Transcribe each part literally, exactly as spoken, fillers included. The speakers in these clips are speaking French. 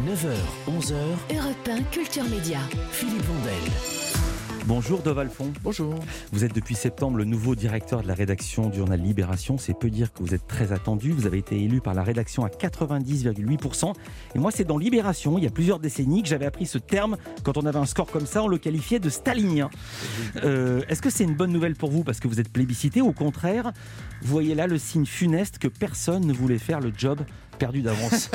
neuf heures, onze heures, Europe un Culture Média. Philippe Vandel. Bonjour Dov Alphon. Bonjour. Vous êtes depuis septembre le nouveau directeur de la rédaction du journal Libération. C'est peu dire que vous êtes très attendu. Vous avez été élu par la rédaction à quatre-vingt-dix virgule huit pour cent. Et moi, c'est dans Libération, il y a plusieurs décennies, que j'avais appris ce terme. Quand on avait un score comme ça, on le qualifiait de stalinien. Euh, est-ce que c'est une bonne nouvelle pour vous parce que vous êtes plébiscité, ou au contraire, vous voyez là le signe funeste que personne ne voulait faire le job perdu d'avance?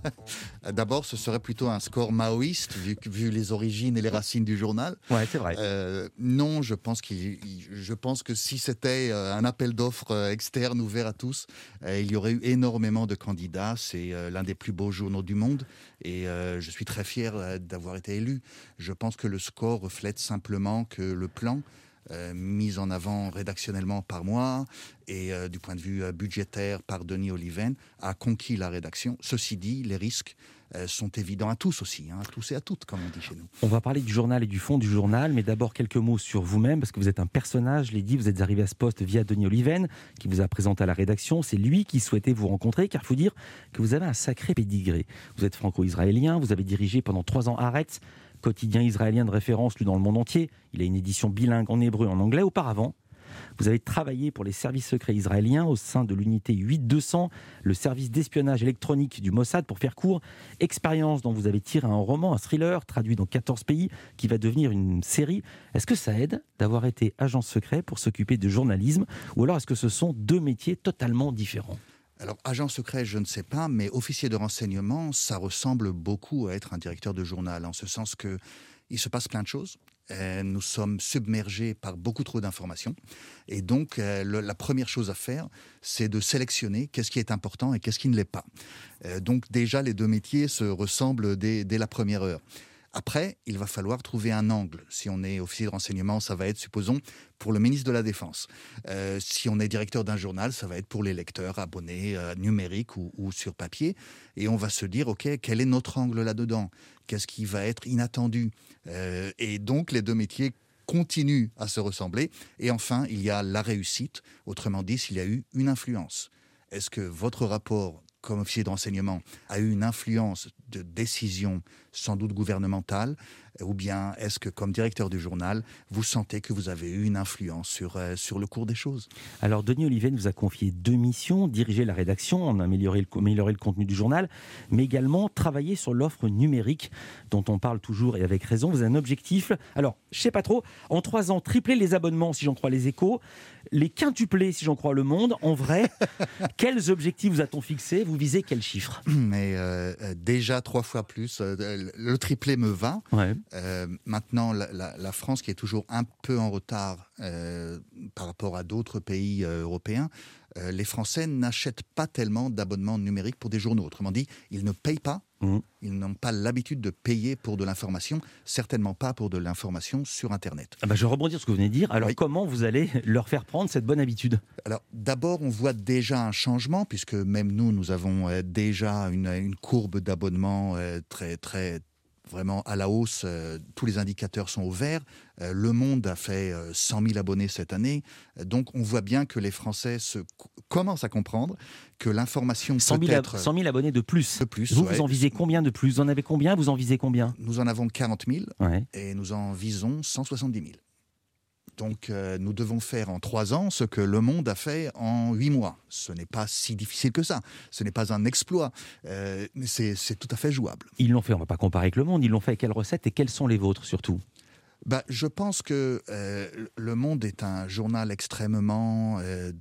D'abord, ce serait plutôt un score maoïste, vu, vu les origines et les racines du journal. Ouais, c'est vrai. Euh, non, je pense, qu'il, je pense que si c'était un appel d'offres externe ouvert à tous, euh, il y aurait eu énormément de candidats. C'est euh, l'un des plus beaux journaux du monde et euh, je suis très fier euh, d'avoir été élu. Je pense que le score reflète simplement que le plan Euh, mise en avant rédactionnellement par moi et euh, du point de vue euh, budgétaire par Denis Oliven, a conquis la rédaction. Ceci dit, les risques euh, sont évidents à tous aussi, hein, à tous et à toutes, comme on dit chez nous. On va parler du journal et du fond du journal, mais d'abord quelques mots sur vous-même, parce que vous êtes un personnage, je l'ai dit, vous êtes arrivé à ce poste via Denis Oliven, qui vous a présenté à la rédaction. C'est lui qui souhaitait vous rencontrer, car il faut dire que vous avez un sacré pédigré. Vous êtes franco-israélien, vous avez dirigé pendant trois ans Haaretz, quotidien israélien de référence lu dans le monde entier. Il a une édition bilingue en hébreu et en anglais. Auparavant, vous avez travaillé pour les services secrets israéliens au sein de l'unité huit deux cents, le service d'espionnage électronique du Mossad, pour faire court. Expérience dont vous avez tiré un roman, un thriller, traduit dans quatorze pays, qui va devenir une série. Est-ce que ça aide d'avoir été agent secret pour s'occuper de journalisme, ou alors est-ce que ce sont deux métiers totalement différents ? Alors, agent secret, je ne sais pas, mais officier de renseignement, ça ressemble beaucoup à être un directeur de journal, en ce sens que il se passe plein de choses. Euh, nous sommes submergés par beaucoup trop d'informations. Et donc, euh, le, la première chose à faire, c'est de sélectionner qu'est-ce qui est important et qu'est-ce qui ne l'est pas. Euh, donc, déjà, les deux métiers se ressemblent dès, dès la première heure. Après, il va falloir trouver un angle. Si on est officier de renseignement, ça va être, supposons, pour le ministre de la Défense. Euh, si on est directeur d'un journal, ça va être pour les lecteurs, abonnés, euh, numériques ou, ou sur papier. Et on va se dire, OK, quel est notre angle là-dedans ? Qu'est-ce qui va être inattendu ? euh, Et donc, les deux métiers continuent à se ressembler. Et enfin, il y a la réussite. Autrement dit, s'il y a eu une influence. Est-ce que votre rapport comme officier de renseignement, a eu une influence de décision sans doute gouvernementale, ou bien est-ce que, comme directeur du journal, vous sentez que vous avez eu une influence sur, euh, sur le cours des choses ? Alors, Denis Oliven vous a confié deux missions: diriger la rédaction, en améliorer le, améliorer le contenu du journal, mais également travailler sur l'offre numérique, dont on parle toujours et avec raison. Vous avez un objectif, alors, je ne sais pas trop, en trois ans, tripler les abonnements, si j'en crois les Échos, les quintupler, si j'en crois Le Monde. En vrai, quels objectifs vous a-t-on fixés ? Vous visez quel chiffre ? Mais euh, déjà trois fois plus. Euh, le triplé me va. Ouais. Euh, maintenant, la, la, la France, qui est toujours un peu en retard euh, par rapport à d'autres pays euh, européens, euh, les Français n'achètent pas tellement d'abonnements numériques pour des journaux. Autrement dit, ils ne payent pas. Mmh. Ils n'ont pas l'habitude de payer pour de l'information, certainement pas pour de l'information sur Internet. Ah bah je rebondis sur ce que vous venez de dire. Alors, oui. Comment vous allez leur faire prendre cette bonne habitude ? Alors, d'abord, on voit déjà un changement, puisque même nous, nous avons euh, déjà une, une courbe d'abonnement euh, très, très, vraiment à la hausse. Euh, tous les indicateurs sont au vert. Euh, Le Monde a fait euh, cent mille abonnés cette année. Euh, donc, on voit bien que les Français se, commencent à comprendre que l'information cent mille peut être... cent mille abonnés de plus. De plus, vous, ouais. vous en visez combien de plus ? Vous en avez combien ? Vous en visez combien ? Nous en avons quarante mille, ouais. Et nous en visons cent soixante-dix mille. Donc, euh, nous devons faire en trois ans ce que Le Monde a fait en huit mois. Ce n'est pas si difficile que ça. Ce n'est pas un exploit. Euh, mais c'est, c'est tout à fait jouable. Ils l'ont fait, on ne va pas comparer avec Le Monde. Ils l'ont fait avec quelles recettes et quelles sont les vôtres surtout ? Bah, je pense que euh, Le Monde est un journal extrêmement euh,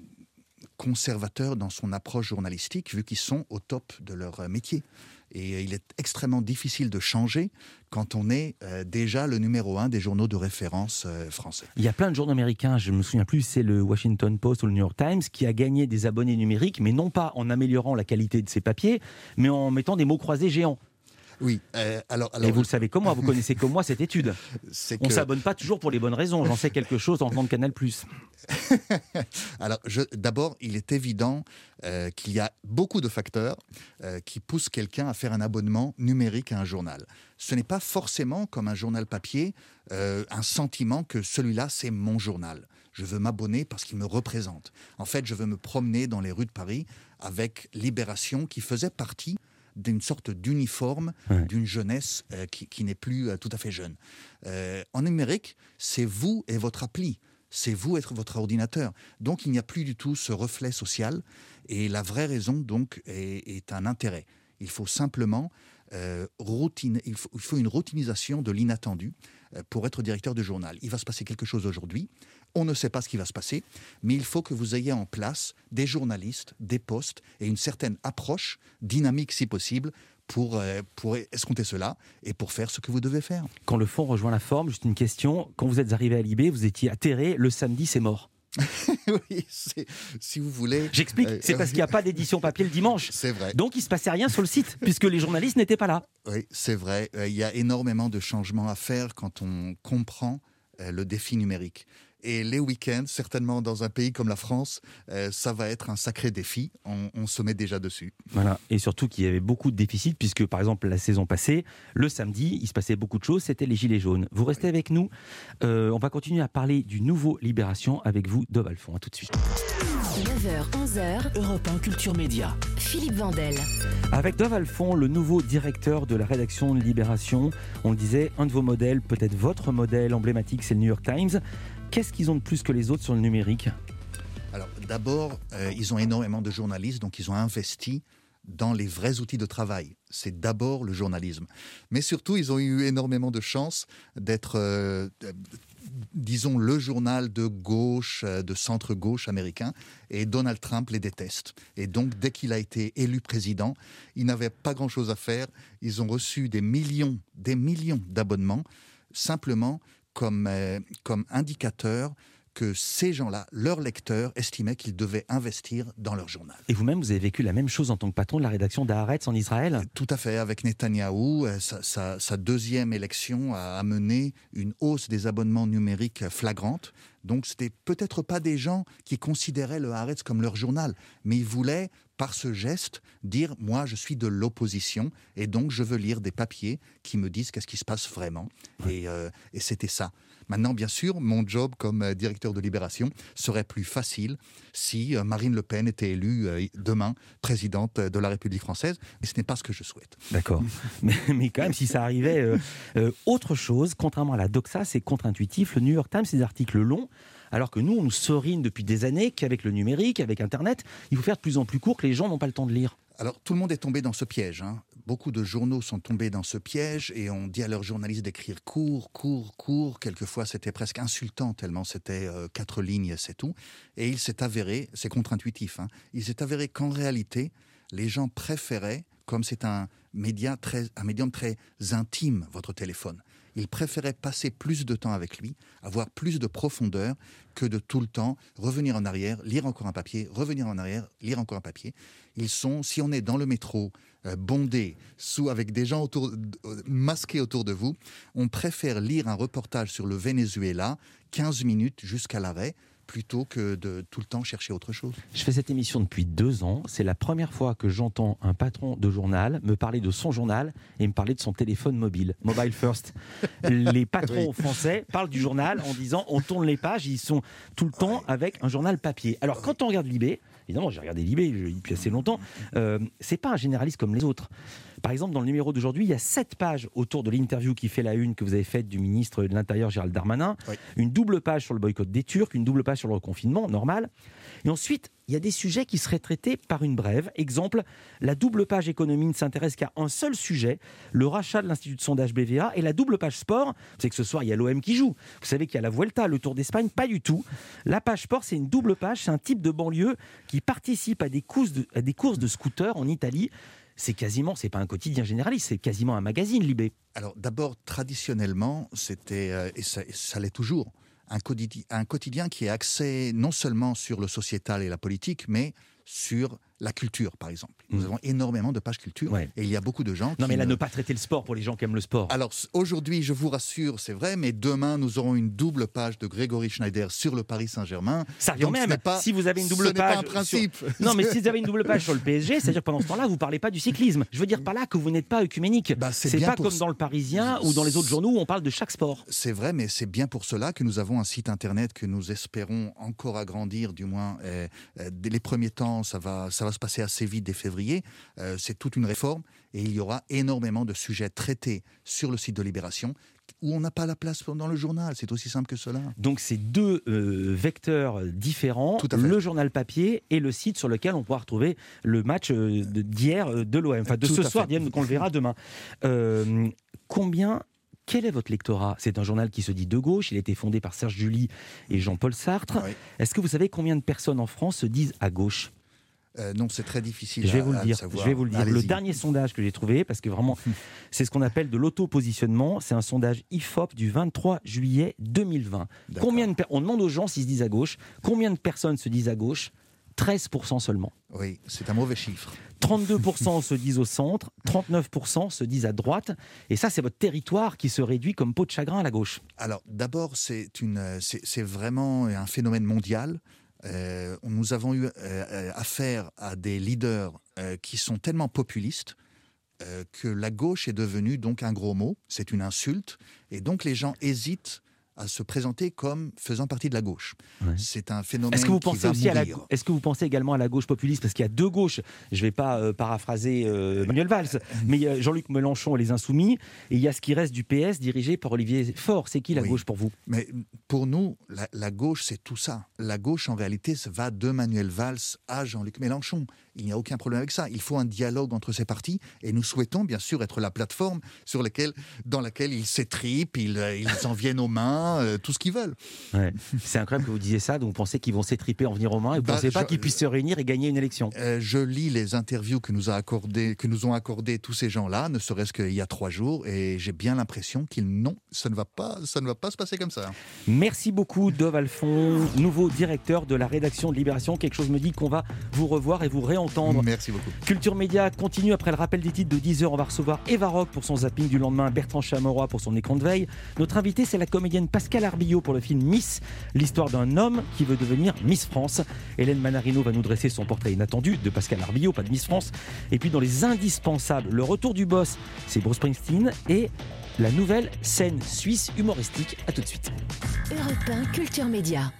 conservateur dans son approche journalistique, vu qu'ils sont au top de leur métier. Et il est extrêmement difficile de changer quand on est euh, déjà le numéro un des journaux de référence euh, français. Il y a plein de journaux américains, je ne me souviens plus, c'est le Washington Post ou le New York Times, qui a gagné des abonnés numériques, mais non pas en améliorant la qualité de ses papiers, mais en mettant des mots croisés géants. Oui, euh, alors, alors... Et vous le savez comme moi, vous connaissez comme moi cette étude. C'est On ne que... s'abonne pas toujours pour les bonnes raisons, j'en sais quelque chose en tant que Canal plus. Alors, je, d'abord, il est évident euh, qu'il y a beaucoup de facteurs euh, qui poussent quelqu'un à faire un abonnement numérique à un journal. Ce n'est pas forcément, comme un journal papier, euh, un sentiment que celui-là, c'est mon journal. Je veux m'abonner parce qu'il me représente. En fait, je veux me promener dans les rues de Paris avec Libération, qui faisait partie d'une sorte d'uniforme Ouais. d'une jeunesse euh, qui, qui n'est plus euh, tout à fait jeune. Euh, en numérique, c'est vous et votre appli. C'est vous et votre ordinateur. Donc, il n'y a plus du tout ce reflet social. Et la vraie raison, donc, est, est un intérêt. Il faut simplement euh, routine, il faut, il faut une routinisation de l'inattendu euh, pour être directeur de journal. Il va se passer quelque chose aujourd'hui. On ne sait pas ce qui va se passer, mais il faut que vous ayez en place des journalistes, des postes et une certaine approche dynamique, si possible, pour, euh, pour escompter cela et pour faire ce que vous devez faire. Quand le fond rejoint la forme, juste une question. Quand vous êtes arrivé à Libé, vous étiez atterré. Le samedi, c'est mort. Oui, c'est, si vous voulez... J'explique, euh, c'est parce qu'il n'y a pas d'édition papier le dimanche. C'est vrai. Donc il ne se passait rien sur le site, puisque les journalistes n'étaient pas là. Oui, c'est vrai. Euh, il y a énormément de changements à faire quand on comprend euh, le défi numérique. Et les week-ends, certainement dans un pays comme la France, euh, ça va être un sacré défi. On, on se met déjà dessus. Voilà. Et surtout qu'il y avait beaucoup de déficits, puisque par exemple la saison passée, le samedi, il se passait beaucoup de choses, c'était les Gilets jaunes. Vous restez avec nous. Euh, on va continuer à parler du nouveau Libération avec vous, Dov Alphon. À tout de suite. neuf heures, onze heures, Europe un Culture Média. Philippe Vandel. Avec Dov Alphon, le nouveau directeur de la rédaction de Libération, on le disait, un de vos modèles, peut-être votre modèle emblématique, c'est le New York Times. Qu'est-ce qu'ils ont de plus que les autres sur le numérique ? Alors d'abord, euh, ils ont énormément de journalistes, donc ils ont investi dans les vrais outils de travail. C'est d'abord le journalisme. Mais surtout, ils ont eu énormément de chance d'être, euh, euh, disons, le journal de gauche, euh, de centre-gauche américain. Et Donald Trump les déteste. Et donc, dès qu'il a été élu président, il n'avait pas grand-chose à faire. Ils ont reçu des millions, des millions d'abonnements, simplement comme, euh, comme indicateur que ces gens-là, leurs lecteurs, estimaient qu'ils devaient investir dans leur journal. Et vous-même, vous avez vécu la même chose en tant que patron de la rédaction d'Haaretz en Israël ? Tout à fait. Avec Netanyahou, euh, sa, sa, sa deuxième élection a amené une hausse des abonnements numériques flagrante. Donc, ce n'était peut-être pas des gens qui considéraient le Haaretz comme leur journal, mais ils voulaient, par ce geste, dire « moi, je suis de l'opposition et donc je veux lire des papiers qui me disent qu'est-ce qui se passe vraiment. Ouais. » Et, euh, et c'était ça. Maintenant, bien sûr, mon job comme euh, directeur de Libération serait plus facile si euh, Marine Le Pen était élue euh, demain présidente de la République française. Mais ce n'est pas ce que je souhaite. D'accord. mais, mais quand même, si ça arrivait, euh, euh, autre chose, contrairement à la doxa, c'est contre-intuitif. Le New York Times, c'est des articles longs. Alors que nous, on nous serine depuis des années qu'avec le numérique, avec Internet, il faut faire de plus en plus court, que les gens n'ont pas le temps de lire. Alors, tout le monde est tombé dans ce piège. Hein. Beaucoup de journaux sont tombés dans ce piège et on dit à leurs journalistes d'écrire court, court, court. Quelquefois, c'était presque insultant tellement c'était euh, quatre lignes, c'est tout. Et il s'est avéré, c'est contre-intuitif, hein, il s'est avéré qu'en réalité, les gens préféraient, comme c'est un média très, un médium très intime, votre téléphone, ils préféraient passer plus de temps avec lui, avoir plus de profondeur que de tout le temps revenir en arrière, lire encore un papier, revenir en arrière, lire encore un papier. Ils sont, si on est dans le métro, euh, bondé, sous, avec des gens autour, euh, masqués autour de vous, on préfère lire un reportage sur le Venezuela, quinze minutes jusqu'à l'arrêt, plutôt que de tout le temps chercher autre chose. Je fais cette émission depuis deux ans. C'est la première fois que j'entends un patron de journal me parler de son journal et me parler de son téléphone mobile. Mobile first. Les patrons oui. français parlent du journal en disant on tourne les pages, ils sont tout le temps avec un journal papier. Alors quand on regarde Libé, évidemment j'ai regardé Libé depuis assez longtemps, euh, c'est pas un généraliste comme les autres. Par exemple, dans le numéro d'aujourd'hui, il y a sept pages autour de l'interview qui fait la une que vous avez faite du ministre de l'Intérieur, Gérald Darmanin. Oui. Une double page sur le boycott des Turcs, une double page sur le reconfinement, normal. Et ensuite, il y a des sujets qui seraient traités par une brève. Exemple, la double page économie ne s'intéresse qu'à un seul sujet, le rachat de l'Institut de sondage B V A, et la double page sport, vous savez que ce soir, il y a l'O M qui joue. Vous savez qu'il y a la Vuelta, le Tour d'Espagne, pas du tout. La page sport, c'est une double page, c'est un type de banlieue qui participe à des courses de, à des courses de scooters en Italie. C'est quasiment, c'est pas un quotidien généraliste, c'est quasiment un magazine, Libé. Alors d'abord, traditionnellement, c'était, euh, et ça, ça l'est toujours, un quotidien, un quotidien qui est axé non seulement sur le sociétal et la politique, mais sur la culture, par exemple. Nous mmh. avons énormément de pages culture, ouais. et il y a beaucoup de gens qui... Non, mais là, ne... ne pas traiter le sport pour les gens qui aiment le sport. Alors, aujourd'hui, je vous rassure, c'est vrai, mais demain, nous aurons une double page de Grégory Schneider sur le Paris Saint-Germain. Ça revient même, pas, si vous avez une double ce page... n'est pas un principe. Sur... Non, mais si vous avez une double page sur le P S G, c'est-à-dire que pendant ce temps-là, vous ne parlez pas du cyclisme. Je veux dire par là que vous n'êtes pas œcuménique. Bah, c'est c'est pas comme dans le Parisien ou dans les autres journaux où on parle de chaque sport. C'est vrai, mais c'est bien pour cela que nous avons un site internet que nous espérons encore agrandir, du moins, euh, euh, dès les premiers temps, ça va, ça va va se passer assez vite dès février. Euh, c'est toute une réforme et il y aura énormément de sujets traités sur le site de Libération où on n'a pas la place dans le journal. C'est aussi simple que cela. Donc c'est deux euh, vecteurs différents, le journal papier et le site sur lequel on pourra retrouver le match euh, d'hier euh, de l'O M, enfin de Tout ce soir d'hier, qu'on le verra demain. Euh, combien Quel est votre lectorat ? C'est un journal qui se dit de gauche, il a été fondé par Serge July et Jean-Paul Sartre. Oui. Est-ce que vous savez combien de personnes en France se disent à gauche ? Euh, non, c'est très difficile je vais à, vous le dire. à savoir. Je vais vous le dire. Allez-y. Le dernier sondage que j'ai trouvé, parce que vraiment, c'est ce qu'on appelle de l'auto-positionnement, c'est un sondage I F O P du vingt-trois juillet deux mille vingt. Combien de per... On demande aux gens s'ils se disent à gauche. Combien de personnes se disent à gauche ? treize pour cent seulement. Oui, c'est un mauvais chiffre. trente-deux pour cent se disent au centre, trente-neuf pour cent se disent à droite. Et ça, c'est votre territoire qui se réduit comme peau de chagrin à la gauche. Alors, d'abord, c'est, une, c'est, c'est vraiment un phénomène mondial. Euh, nous avons eu euh, affaire à des leaders euh, qui sont tellement populistes euh, que la gauche est devenue donc un gros mot. C'est une insulte. Et donc, les gens hésitent à se présenter comme faisant partie de la gauche. Ouais. C'est un phénomène est-ce que vous pensez qui va aussi mourir. À la, est-ce que vous pensez également à la gauche populiste ? Parce qu'il y a deux gauches. Je ne vais pas euh, paraphraser euh, Manuel Valls, mais il y a Jean-Luc Mélenchon et les Insoumis, et il y a ce qui reste du P S dirigé par Olivier Faure. C'est qui la oui. gauche pour vous ? Mais pour nous, la, la gauche, c'est tout ça. La gauche, en réalité, ça va de Manuel Valls à Jean-Luc Mélenchon. Il n'y a aucun problème avec ça. Il faut un dialogue entre ces partis, et nous souhaitons bien sûr être la plateforme sur laquelle, dans laquelle ils s'étripent, ils, ils en viennent aux mains, euh, tout ce qu'ils veulent. Ouais. C'est incroyable que vous disiez ça, donc vous pensez qu'ils vont s'étriper, en venir aux mains, et vous ne bah, pensez pas je, qu'ils puissent se réunir et gagner une élection. euh, Je lis les interviews que nous, a accordé, que nous ont accordées tous ces gens-là, ne serait-ce qu'il y a trois jours, et j'ai bien l'impression qu'ils non, ça ne va pas, ça ne va pas se passer comme ça. Merci beaucoup, Dov Alphon, nouveau directeur de la rédaction de Libération. Quelque chose me dit qu'on va vous revoir et vous réentendre. Merci beaucoup. Culture Média continue après le rappel des titres de dix heures. On va recevoir Eva Rock pour son zapping du lendemain, Bertrand Chameroy pour son écran de veille. Notre invité, c'est la comédienne Pascale Arbillot pour le film Miss, l'histoire d'un homme qui veut devenir Miss France. Hélène Manarino va nous dresser son portrait inattendu de Pascale Arbillot, pas de Miss France. Et puis dans les indispensables, le retour du boss, c'est Bruce Springsteen et la nouvelle scène suisse humoristique. À tout de suite. Europe un Culture Média.